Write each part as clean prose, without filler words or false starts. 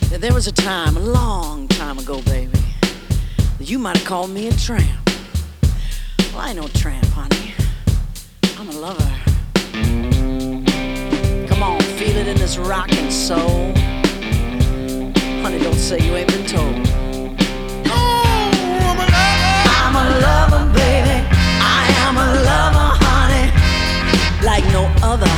There was a time, a long time ago, baby, that you might have called me a tramp. Well, I ain't no tramp, honey. I'm a lover. Come on, feel it in this rockin' soul. Honey, don't say you ain't been told. Oh, I'm a lover, baby. I am a lover, honey, like no other.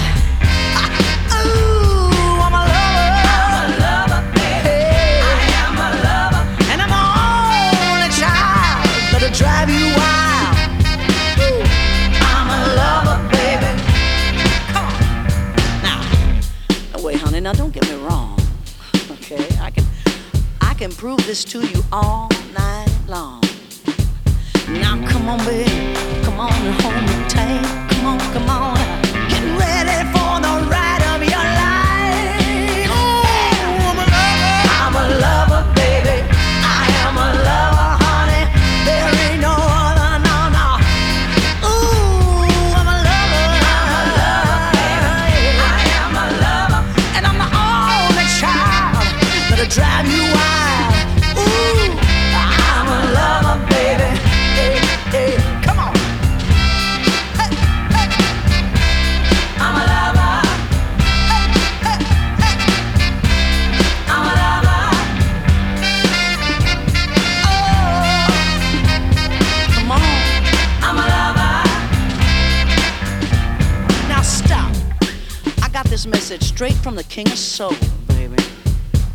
Drive you wild. Ooh, I'm a lover, baby. Come on. Now, no way, honey. Now, don't get me wrong. Okay, I can prove this to you all night long. Now, come on, baby. Come on and hold me tight. Come on. Get ready for the ride of your life. Oh, I'm a lover, baby. I am a lover. Drive you wild. Ooh, I'm a lover, baby. Hey, hey, come on. Hey, hey. I'm a lover. Hey, hey, hey. I'm a lover. Oh, come on. I'm a lover. Now stop. I got this message straight from the King of Soul, baby.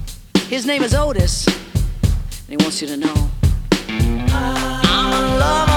His name is Otis, and he wants you to know I'm a lover.